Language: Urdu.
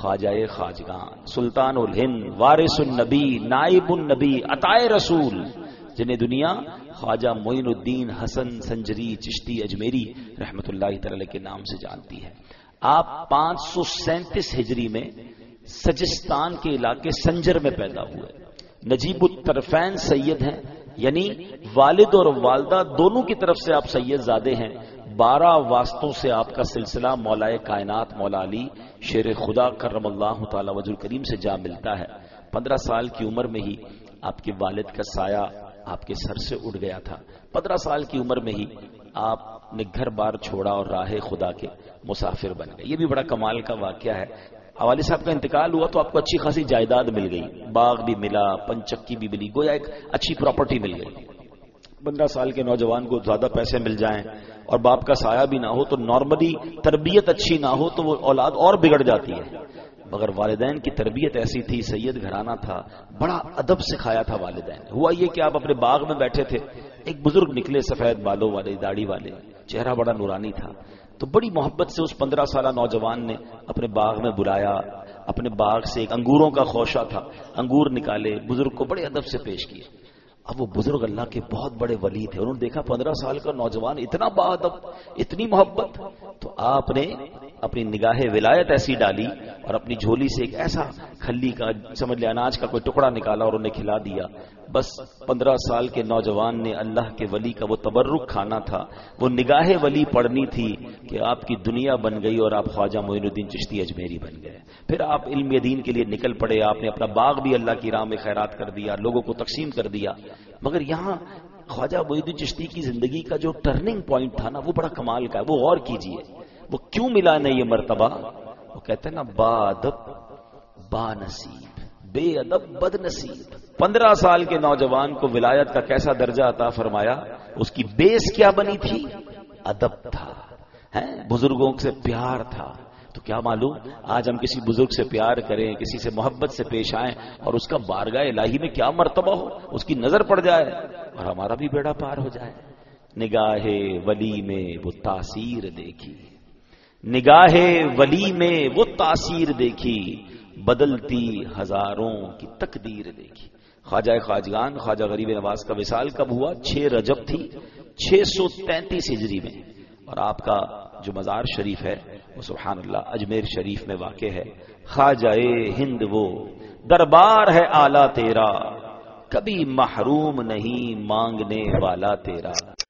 خواجہ خواجگان، سلطان الہند، وارث النبی، نائب النبی، عطائے رسول، جنہیں دنیا خواجہ معین الدین حسن سنجری چشتی اجمیری رحمت اللہ تعالی کے نام سے جانتی ہے۔ آپ 537 ہجری میں سجستان کے علاقے سنجر میں پیدا ہوئے۔ نجیب الطرفین سید ہیں، یعنی والد اور والدہ دونوں کی طرف سے آپ سید زادے ہیں۔ 12 واسطوں سے آپ کا سلسلہ مولائے کائنات مولا علی شیر خدا کرم اللہ تعالی وجہ کریم سے جا ملتا ہے۔ 15 سال کی عمر میں ہی آپ کے والد کا سایہ آپ کے سر سے اڑ گیا تھا۔ 15 سال کی عمر میں ہی آپ نے گھر بار چھوڑا اور راہ خدا کے مسافر بن گئے۔ یہ بھی بڑا کمال کا واقعہ ہے۔ والد صاحب کا انتقال ہوا تو آپ کو اچھی خاصی جائیداد مل گئی، باغ بھی ملا، پنچکی بھی ملی، گویا ایک اچھی پراپرٹی مل گئی۔ 15 سال کے نوجوان کو زیادہ پیسے مل جائیں اور باپ کا سایہ بھی نہ ہو تو نارملی تربیت اچھی نہ ہو تو وہ اولاد اور بگڑ جاتی ہے، مگر والدین کی تربیت ایسی تھی، سید گھرانہ تھا، بڑا ادب سکھایا تھا والدین۔ ہوا یہ کہ آپ اپنے باغ میں بیٹھے تھے، ایک بزرگ نکلے سفید بالوں والے، داڑھی والے، چہرہ بڑا نورانی تھا، تو بڑی محبت سے اس 15 سالہ نوجوان نے اپنے باغ میں بلایا، اپنے باغ سے ایک انگوروں کا خوشہ تھا، انگور نکالے، بزرگ کو بڑے ادب سے پیش کیے۔ اب وہ بزرگ اللہ کے بہت بڑے ولی تھے، انہوں نے دیکھا 15 سال کا نوجوان اتنا باادب، اتنی محبت، تو آپ نے اپنی نگاہ ولایت ایسی ڈالی اور اپنی جھولی سے ایک ایسا کھلی کا سمجھ لے اناج کا کوئی ٹکڑا نکالا اور انہیں کھلا دیا۔ بس 15 سال کے نوجوان نے اللہ کے ولی کا وہ تبرک کھانا تھا، وہ نگاہ ولی پڑھنی تھی کہ آپ کی دنیا بن گئی اور آپ خواجہ معین الدین چشتی اجمیری بن گئے۔ پھر آپ علم دین کے لیے نکل پڑے، آپ نے اپنا باغ بھی اللہ کی راہ میں خیرات کر دیا، لوگوں کو تقسیم کر دیا۔ مگر یہاں خواجہ معین الدین چشتی کی زندگی کا جو ٹرننگ پوائنٹ تھا نا، وہ بڑا کمال کا ہے، وہ غور کیجئے، وہ کیوں ملا نہیں یہ مرتبہ؟ وہ کہتے ہیں نا، با ادب با نصیب، بے ادب بد نصیب۔ 15 سال کے نوجوان کو ولایت کا کیسا درجہ عطا فرمایا، اس کی بیس کیا بنی تھی؟ ادب تھا، بزرگوں سے پیار تھا۔ تو کیا معلوم آج ہم کسی بزرگ سے پیار کریں، کسی سے محبت سے پیش آئیں اور اس کا بارگاہ الہی میں کیا مرتبہ ہو، اس کی نظر پڑ جائے اور ہمارا بھی بیڑا پار ہو جائے۔ نگاہ ولی میں وہ تاثیر دیکھی، نگاہ ولی میں وہ تاثیر دیکھی، بدلتی ہزاروں کی تقدیر دیکھی۔ خواجہ خواجگان خواجہ غریب نواز کا وصال کب ہوا؟ 6 رجب تھی 633 ہجری میں، اور آپ کا جو مزار شریف ہے وہ سبحان اللہ اجمیر شریف میں واقع ہے۔ خواجہ ہند وہ دربار ہے اعلیٰ تیرا، کبھی محروم نہیں مانگنے والا تیرا۔